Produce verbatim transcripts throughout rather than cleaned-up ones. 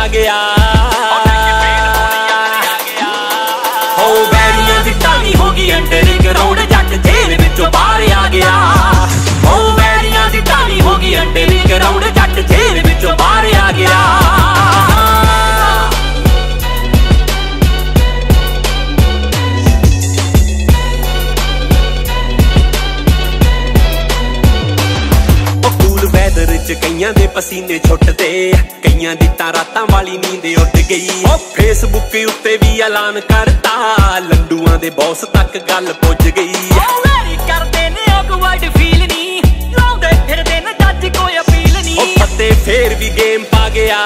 गया हो बैरियां दी टाणी हो गई अंडर ग्राउंड जट जेल विचों बाहर आ गया हो बैरियां दी टाणी हो गई अंडर ग्राउंड जट जेल विचों बाहर आ गया कईयां दे पसीने छुटदे कईयां दी तां रातां वाली नींद उड़ गई ओ फेसबुक उत्ते भी ऐलान करता लंडूआं दे बॉस तक गल पुज गई ओ वेरी करदे ने ऑकवर्ड फील नी लाउंदे फिरदे ने जज कोई अपील नी ओ पत्ते फेर भी गेम पा गया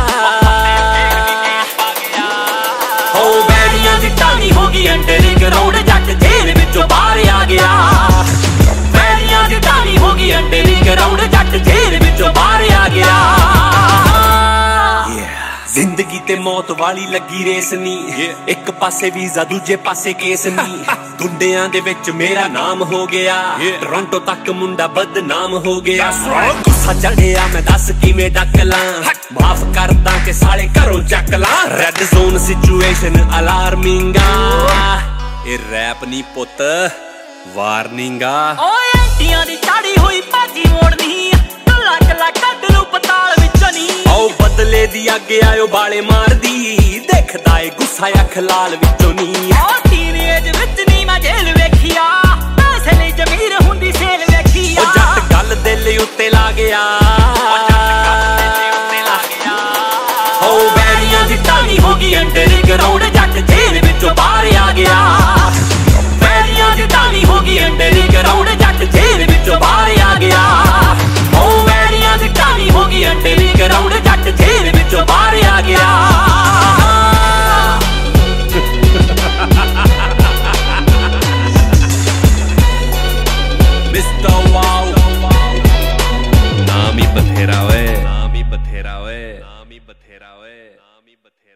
हो बैरियां दी टाणी हो गई अंडर ग्राउंड जट जेल विचों बाहर आ गया बैरियां दी टाणी हो गई अंडर ग्राउंड जट जेल विचों बाहर आ गया जिंदगी ते मौत वाली लगी रेस नी एक पासे वीजा दूजे पासे केस नी गुंडियां दे विच मेरा नाम हो गया टोरंटो तक मुंडा बदनाम हो गया गुस्सा चढ़िया मैं दस किवें डक लां माफ करदा के साले घरों चक लां रेड जोन सिचुएशन अलार्मिंग ए रैप नी पुत वार्निंग ओए एंटियां दी चाड़ी होई भाजी मोड़नी कला कला कड लू पताल विचों नी ओ बदले दी अगे आयो बाले मार दी देखदा ए गुस्सा अख लाल विचों नी ओ टीनेज विच नी मैं जेल वेखिया पैसे लई जमीर हुंदी सेल वेखिया ओ जट गल दिल उत्ते ला गया ओ जट गल दिल उत्ते ला गया ओ बैरियां दी टाणी हो गई अंडर ग्राउंड जट जेल विचों बाहर आ गया बैरियां दी टाणी हो गई अंडर ग्राउंड जट जेल विचों बाहर आ गया ओ बैरियां दी टाणी हो गई अंडर ग्राउंड जट जेल विचों बाहर आ गया मिस्टर वाओ नाम ही बथेरा वे नाम ही बथेरा वे नाम ही बथेरा वे नाम ही बथेरा